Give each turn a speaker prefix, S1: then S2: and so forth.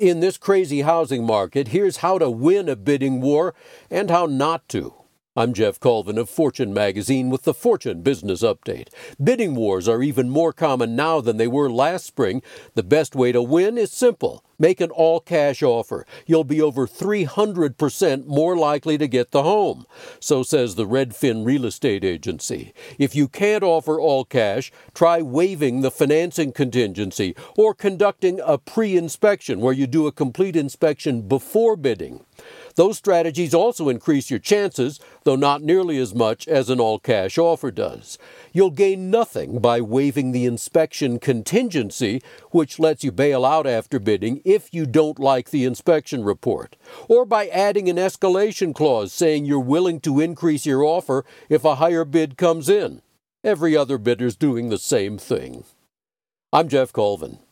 S1: In this crazy housing market, here's how to win a bidding war and how not to. I'm Jeff Colvin of Fortune Magazine with the Fortune Business Update. Bidding wars are even more common now than they were last spring. The best way to win is simple. Make an all-cash offer. You'll be over 300% more likely to get the home. So says the Redfin Real Estate Agency. If you can't offer all cash, try waiving the financing contingency or conducting a pre-inspection where you do a complete inspection before bidding. Those strategies also increase your chances, though not nearly as much as an all-cash offer does. You'll gain nothing by waiving the inspection contingency, which lets you bail out after bidding if you don't like the inspection report, or by adding an escalation clause saying you're willing to increase your offer if a higher bid comes in. Every other bidder's doing the same thing. I'm Jeff Colvin.